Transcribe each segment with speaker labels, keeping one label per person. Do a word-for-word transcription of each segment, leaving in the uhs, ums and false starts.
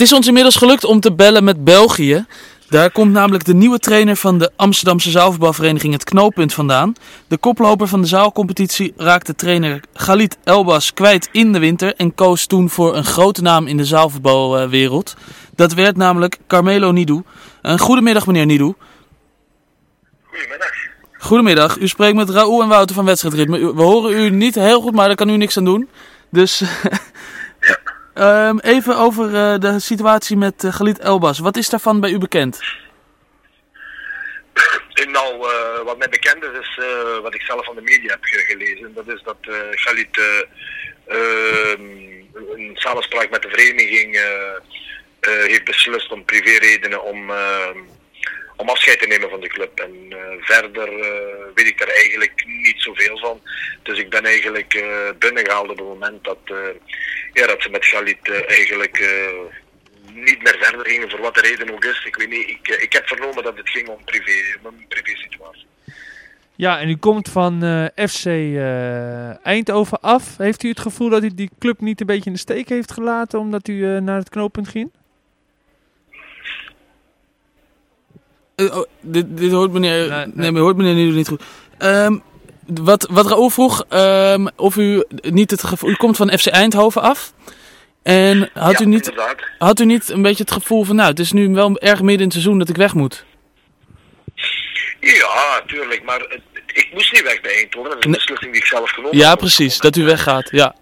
Speaker 1: Het is ons inmiddels gelukt om te bellen met België. Daar komt namelijk de nieuwe trainer van de Amsterdamse zaalvoetbalvereniging Het Knooppunt vandaan. De koploper van de zaalcompetitie raakte trainer Khalid Elbaz kwijt in de winter en koos toen voor een grote naam in de zaalvoetbalwereld. Dat werd namelijk Carmelo Nidou. Een goedemiddag meneer Nidou.
Speaker 2: Goedemiddag.
Speaker 1: Goedemiddag, u spreekt met Raoul en Wouter van Wedstrijdritme. U- We horen u niet heel goed, maar daar kan u niks aan doen. Dus
Speaker 2: Ja.
Speaker 1: um, even over uh, de situatie met uh, Khalid Elbaz. Wat is daarvan bij u bekend?
Speaker 2: Nou, uh, wat mij bekend is, is uh, wat ik zelf van de media heb gelezen. Dat is dat uh, Khalid uh, uh, een samenspraak met de vereniging uh, uh, heeft beslist om privéredenen om, uh, om afscheid te nemen van de club. En uh, verder uh, weet ik daar eigenlijk niet zoveel van. Dus ik ben eigenlijk uh, binnengehaald op het moment dat, uh, ja, dat ze met Khalid uh, eigenlijk... Uh, niet meer verder gingen, voor wat de reden ook is. Ik weet niet, ik, ik heb vernomen dat het ging om privé, om een privé situatie.
Speaker 3: Ja, en u komt van uh, F C uh, Eindhoven af. Heeft u het gevoel dat u die club niet een beetje in de steek heeft gelaten omdat u uh, naar het knooppunt ging?
Speaker 1: Uh, oh, dit, dit hoort meneer,
Speaker 3: Nee,
Speaker 1: nee,
Speaker 3: nee.
Speaker 1: maar hoort meneer Nidou niet goed. Um, wat, wat Raoul vroeg, um, of u niet het gevoel... U komt van F C Eindhoven af. En had,
Speaker 2: Ja,
Speaker 1: u niet,
Speaker 2: inderdaad.
Speaker 1: had u niet een beetje het gevoel van... Nou, het is nu wel erg midden in het seizoen dat ik weg moet.
Speaker 2: Ja, tuurlijk, maar het, ik moest niet weg bij Eindhoven. Dat is een
Speaker 1: Nee.
Speaker 2: beslissing die ik zelf genomen
Speaker 1: Ja,
Speaker 2: heb.
Speaker 1: precies. Dat u weggaat. Ja.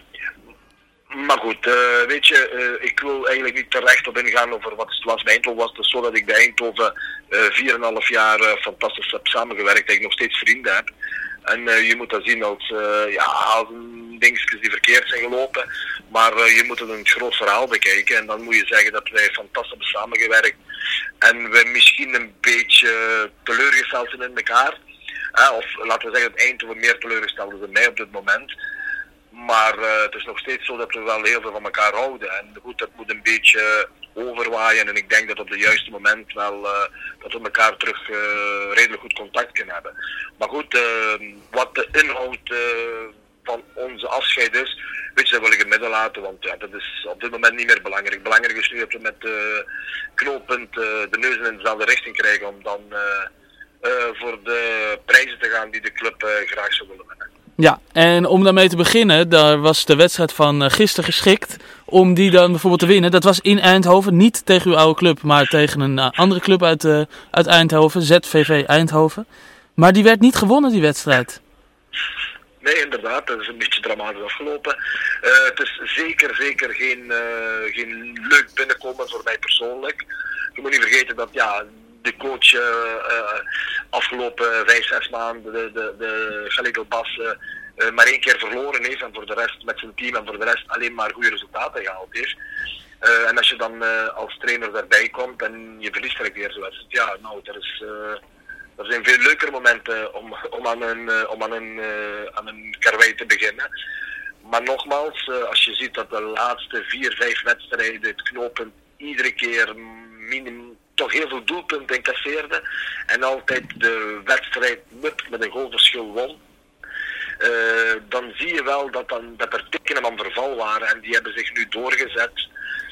Speaker 2: Maar goed, uh, weet je, uh, ik wil eigenlijk niet terecht op ingaan over wat het was bij Eindhoven. Was het zo dat ik bij Eindhoven vier en een half jaar uh, fantastisch heb samengewerkt, dat ik nog steeds vrienden heb. En uh, je moet dat zien als, uh, ja, als een dingetjes die verkeerd zijn gelopen. Maar uh, je moet het een groot verhaal bekijken. En dan moet je zeggen dat wij fantastisch hebben samengewerkt. En we misschien een beetje teleurgesteld zijn in elkaar. Uh, of laten we zeggen dat Eindhoven meer teleurgesteld is dan mij op dit moment. Maar uh, het is nog steeds zo dat we wel heel veel van elkaar houden. En goed, dat moet een beetje overwaaien. En ik denk dat op het juiste moment wel uh, dat we elkaar terug uh, redelijk goed contact kunnen hebben. Maar goed, uh, wat de inhoud uh, van onze afscheid is, weet je, dat wil ik in het midden laten. Want ja, dat is op dit moment niet meer belangrijk. Belangrijk is nu dat we met uh, knooppunt uh, de neuzen in dezelfde richting krijgen. Om dan uh, uh, voor de prijzen te gaan die de club uh, graag zou willen winnen.
Speaker 1: Ja, en om daarmee te beginnen, daar was de wedstrijd van uh, gisteren geschikt om die dan bijvoorbeeld te winnen. Dat was in Eindhoven, niet tegen uw oude club, maar tegen een uh, andere club uit, uh, uit Eindhoven, Z V V Eindhoven. Maar die werd niet gewonnen, die wedstrijd.
Speaker 2: Nee, inderdaad, dat is een beetje dramatisch afgelopen. Uh, het is zeker, zeker geen, uh, geen leuk binnenkomen voor mij persoonlijk. Je moet niet vergeten dat ja, de coach uh, uh, afgelopen vijf, zes maanden, de, de, de Khalid Elbaz, uh, uh, maar één keer verloren heeft en voor de rest met zijn team en voor de rest alleen maar goede resultaten gehaald heeft. Uh, en als je dan uh, als trainer daarbij komt en je verliest direct weer zo'n wedstrijd, ja, nou, er is... Uh, Er zijn veel leukere momenten om, om aan een, uh, om aan een, uh, aan een karwei te beginnen. Maar nogmaals, uh, als je ziet dat de laatste vier, vijf wedstrijden het knooppunt iedere keer minimum toch heel veel doelpunten incasseerde. En altijd de wedstrijd met een goalverschil won. Uh, dan zie je wel dat, dan, dat er tekenen van verval waren en die hebben zich nu doorgezet.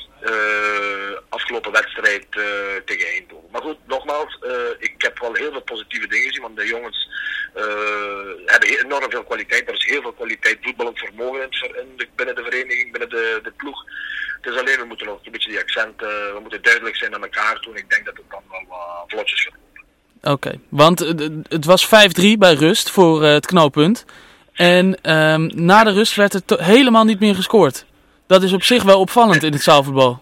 Speaker 2: Uh, afgelopen wedstrijd uh, tegen Eindhoven. Maar goed, nogmaals, uh, ik heb wel heel veel positieve dingen gezien, want de jongens uh, hebben enorm veel kwaliteit. Er is heel veel kwaliteit voetballend vermogen in, in de, binnen de vereniging, binnen de, de ploeg. Het is alleen, we moeten nog een beetje die accenten, uh, we moeten duidelijk zijn naar elkaar toe. En ik denk dat het dan wel uh, vlotjes gaat lopen.
Speaker 1: Oké, okay. Want uh, het was vijf drie bij rust voor uh, het knooppunt. En um, na de rust werd er to- helemaal niet meer gescoord. Dat is op zich wel opvallend in het zaalvoetbal.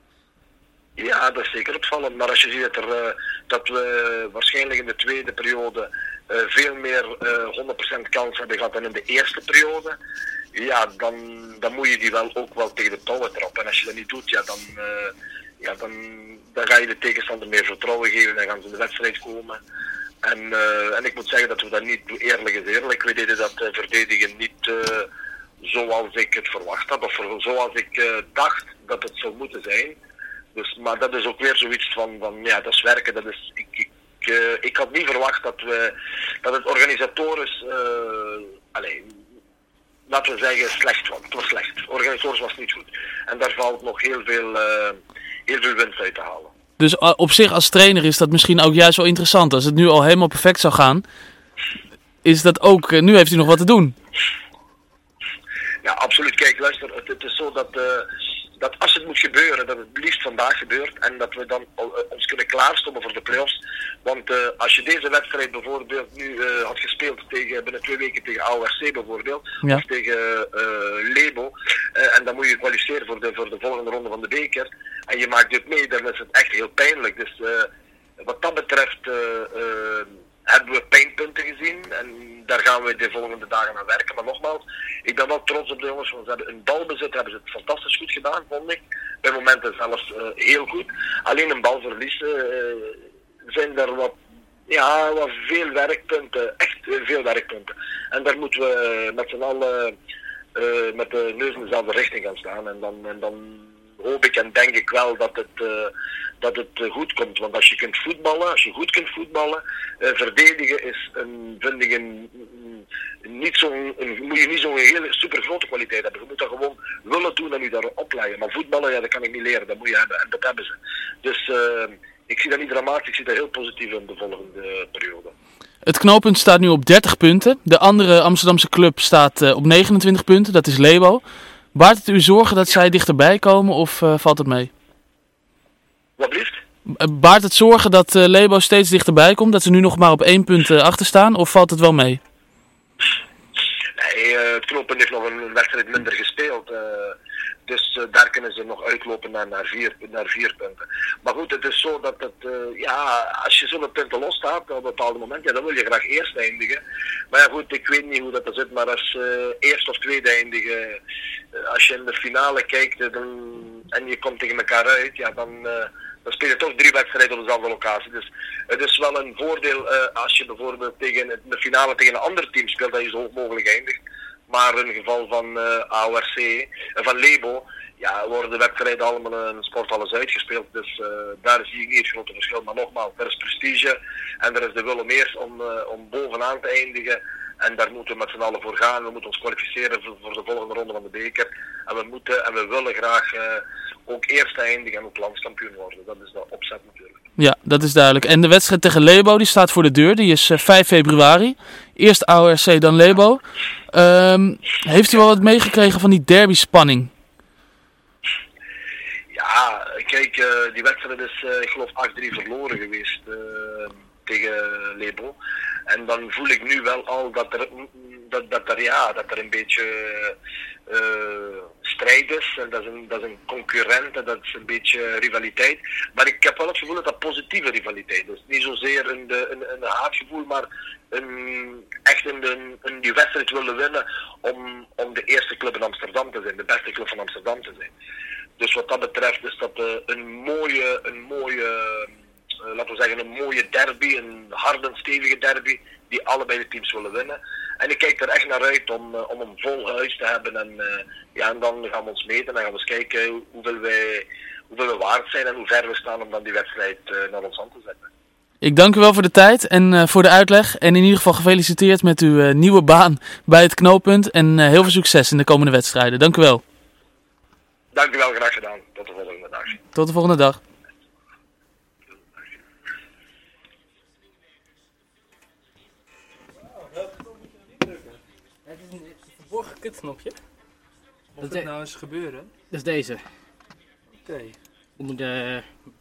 Speaker 2: Ja, dat is zeker opvallend. Maar als je ziet dat, er, uh, dat we waarschijnlijk in de tweede periode uh, veel meer uh, honderd procent kans hebben gehad dan in de eerste periode, ja, dan, dan moet je die wel ook wel tegen de touwen trappen. En als je dat niet doet, ja, dan, uh, ja, dan, dan ga je de tegenstander meer vertrouwen geven en dan gaan ze in de wedstrijd komen. En, uh, en ik moet zeggen dat we dat niet, eerlijk is eerlijk, we deden dat uh, verdedigen niet uh, zoals ik het verwacht had, of zoals ik uh, dacht dat het zou moeten zijn. Dus, maar dat is ook weer zoiets van, van ja, dat is werken. Dat is, ik, ik, uh, ik had niet verwacht dat, we, dat het organisatorisch, uh, allez, laten we zeggen, slecht was. Het was slecht. Organisatorisch was niet goed. En daar valt nog heel veel, uh, heel veel winst uit te halen.
Speaker 1: Dus uh, op zich als trainer is dat misschien ook juist wel interessant. Als het nu al helemaal perfect zou gaan, is dat ook, uh, nu heeft hij nog wat te doen.
Speaker 2: Ja, absoluut. Kijk, luister, het, het is zo dat, uh, dat als het moet gebeuren, dat het liefst vandaag gebeurt en dat we dan uh, ons kunnen klaarstomen voor de play-offs. Want uh, als je deze wedstrijd bijvoorbeeld nu uh, had gespeeld tegen, binnen twee weken tegen A O R C bijvoorbeeld, ja. of tegen uh, Lebo, uh, en dan moet je kwalificeren voor de, voor de volgende ronde van de beker, en je maakt dit mee, dan is het echt heel pijnlijk. Dus uh, wat dat betreft uh, uh, hebben we pijnpunten gezien en daar gaan we de volgende dagen aan werken. Maar nogmaals, ik ben wel trots op de jongens, want ze hebben een balbezit, hebben ze het fantastisch goed gedaan, vond ik. Bij momenten zelfs uh, heel goed. Alleen een balverlies uh, zijn er wat, ja, wat veel werkpunten, echt veel werkpunten. En daar moeten we met z'n allen uh, met de neus in dezelfde richting gaan staan. En dan, en dan hoop ik en denk ik wel dat het, uh, dat het uh, goed komt. Want als je kunt voetballen, als je goed kunt voetballen, uh, verdedigen is een, vind ik een, een, niet zo'n, een, moet je niet zo'n hele super grote kwaliteit hebben. Je moet dat gewoon willen doen en je daarop opleggen. Maar voetballen, ja, dat kan ik niet leren, dat moet je hebben. En dat hebben ze. Dus uh, ik zie dat niet dramatisch, ik zie dat heel positief in de volgende periode.
Speaker 1: Het knooppunt staat nu op dertig punten. De andere Amsterdamse club staat uh, op negenentwintig punten, dat is Lebo. Baart het u zorgen dat zij dichterbij komen of uh, valt het mee?
Speaker 2: Wat blieft?
Speaker 1: Baart het zorgen dat uh, Lebo steeds dichterbij komt, dat ze nu nog maar op één punt uh, achter staan, of valt het wel mee?
Speaker 2: Nee, uh, het knooppunt heeft nog een wedstrijd minder gespeeld. Uh, dus uh, daar kunnen ze nog uitlopen naar, naar, vier, naar vier punten. Maar goed, het is zo dat het, uh, ja, als je zo'n punten los staat op een bepaald moment, ja, dan wil je graag eerst eindigen. Maar ja goed, ik weet niet hoe dat er zit, maar als uh, eerst of tweede eindigen, uh, als je in de finale kijkt uh, dan, en je komt tegen elkaar uit, ja, dan, uh, dan speel je toch drie wedstrijden op dezelfde locatie. Dus het is wel een voordeel uh, als je bijvoorbeeld tegen de finale tegen een ander team speelt, dat je zo hoog mogelijk eindigt. Maar in het geval van uh, A O R C, uh, van Lebo, ja, worden de wedstrijden allemaal in sporthallen uitgespeeld. Dus uh, daar zie ik niet het grote verschil. Maar nogmaals, er is prestige en er is de wil om eerst om, uh, om bovenaan te eindigen. En daar moeten we met z'n allen voor gaan. We moeten ons kwalificeren voor, voor de volgende ronde van de beker. En we moeten en we willen graag uh, ook eerst eindigen en ook landskampioen worden. Dat is de opzet natuurlijk.
Speaker 1: Ja, dat is duidelijk. En de wedstrijd tegen Lebo die staat voor de deur. Die is uh, vijf februari. Eerst A O R C, dan Lebo. Um, heeft u wel wat meegekregen van die derby-spanning?
Speaker 2: Ja, kijk, uh, die wedstrijd is, uh, ik geloof, acht drie verloren geweest uh, tegen Lebo. En dan voel ik nu wel al dat er, dat, dat er, ja, dat er een beetje uh, strijd is. En dat is, een, dat is een concurrent en dat is een beetje rivaliteit. Maar ik heb wel het gevoel dat dat positieve rivaliteit is. Niet zozeer een, de, een, een haatgevoel, maar een, echt in, de, in die wedstrijd willen winnen om, om de eerste club in Amsterdam te zijn. De beste club van Amsterdam te zijn. Dus wat dat betreft is dat uh, een mooie, een mooie uh, laten we zeggen, een mooie derby, een harde en stevige derby, die allebei de teams willen winnen. En ik kijk er echt naar uit om, uh, om een vol huis te hebben. En, uh, ja, en dan gaan we ons meten en dan gaan we eens kijken hoeveel wij, hoeveel we waard zijn en hoe ver we staan om dan die wedstrijd uh, naar ons hand te zetten.
Speaker 1: Ik dank u wel voor de tijd en uh, voor de uitleg. En in ieder geval gefeliciteerd met uw uh, nieuwe baan bij het knooppunt. En uh, heel veel succes in de komende wedstrijden. Dank u wel.
Speaker 2: Dank u wel, graag gedaan. Tot de volgende dag.
Speaker 1: Tot de volgende dag.
Speaker 4: Het is een verborgen kutknopje.
Speaker 3: Mocht het nou eens gebeuren?
Speaker 4: Dat is deze.
Speaker 3: Oké. Okay.
Speaker 4: We moeten